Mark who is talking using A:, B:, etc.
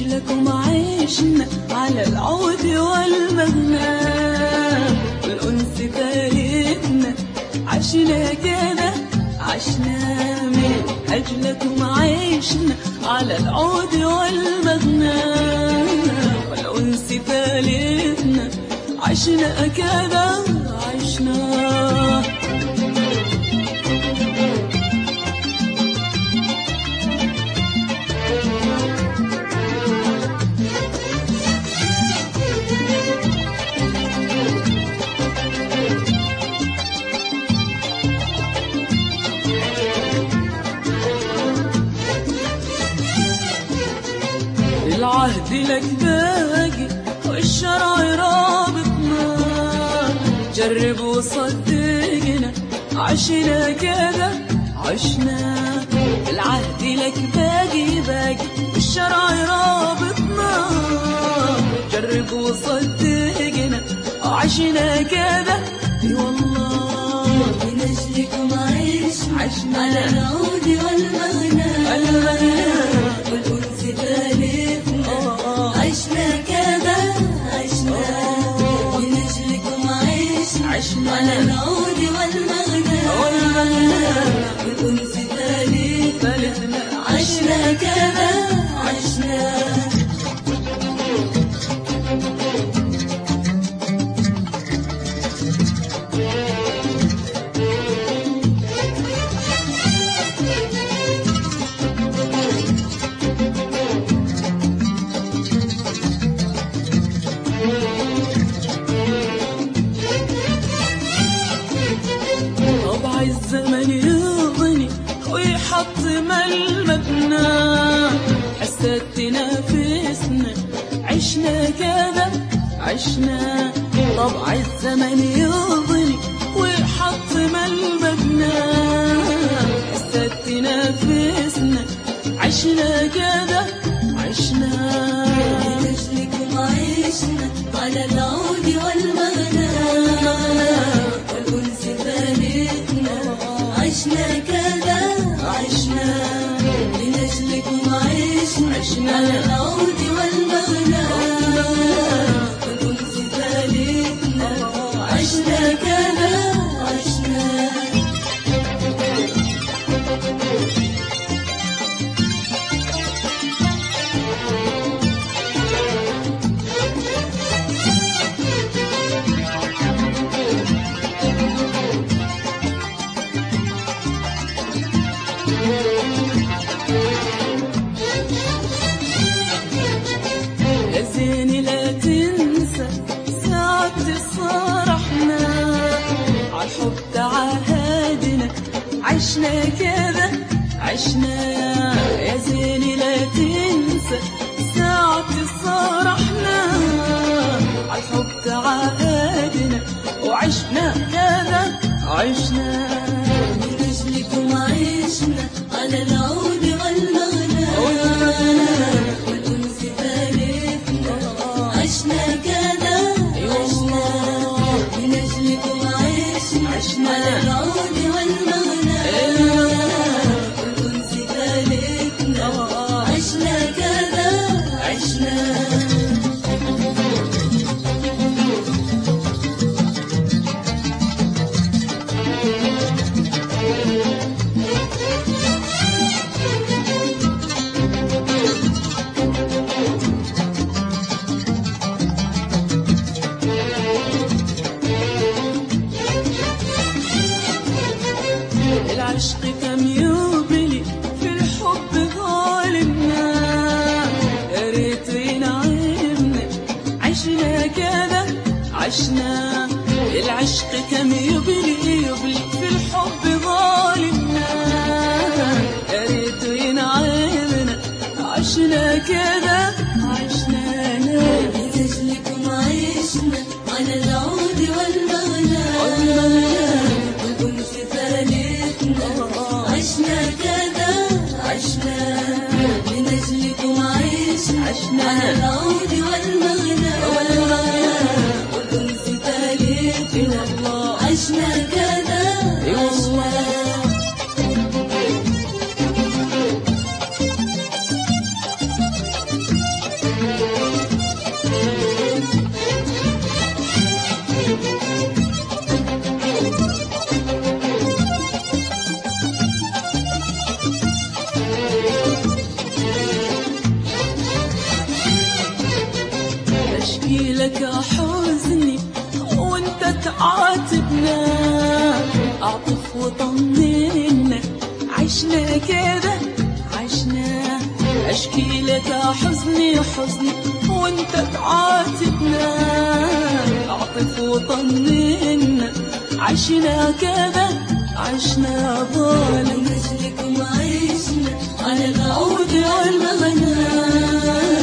A: أجلكم عشنا على العود والمغنى، والأنس فارقنا عشنا كده عشنا. من أجلكم عشنا على العود والمغنى، والأنس فارقنا عشنا كده عشنا. العهد لك باقي والشرع رابطنا، جرب وصدقنا عشنا كده عشنا. العهد لك باقي باقي والشرع رابطنا، جرب وصدقنا عشنا كده. اي والله
B: من أجلكم عشنا على العود والمغنى، والأنس ثالثنا عشنا كده عشنا. من أجلكم عشنا على العود والمغنى، والأنس ثالثنا عشنا كده عشنا.
A: الزمن يغني ويحطم المبنى، حسيت تنافسنا عشنا كده عشنا. طبع الزمن يغني ويحطم المبنى، حسيت تنافسنا عشنا كده عشنا.
B: من أجلكم عشنا على العود والمغنى، والأنس ثالثنا عشنا كده عشنا. من أجلكم عشنا على العود والمغنى، والأنس ثالثنا عشنا كده عشنا.
A: يا زيني لا تنسى ساعة صرحنا، عالحب تعهدنا عشنا كده عشنا. يا زيني لا تنسى ساعة صرحنا، عالحب تعهدنا وعشنا كده عشنا.
B: من أجلكم عشنا على العود والمغنى، والأنس ثالثنا عشنا كده عشنا. من أجلكم عشنا على العود والمغنى، والأنس ثالثنا عشنا كده عشنا.
A: العشق كم يبلي في الحب ظالمنا، يا ريت ينعمنا عشنا كده عشنا. العشق كم يبلي في الحب ظالمنا، يا ريت ينعمنا عشنا كده عشنا.
B: من أجلكم عشنا على العود والمغنى، والأنس ثالثنا عشنا كده عشنا. من أجلكم عشنا على العود والمغنى، والأنس ثالثنا
A: لك حزني وانت تعاتبنا، اعطف وطمنا عشنا كده عشنا. اشكي لك حزني وانت تعاتبنا، اعطف وطمنا عشنا كده عشنا. ظالم
B: من أجلكم عشنا على العود والمغنى.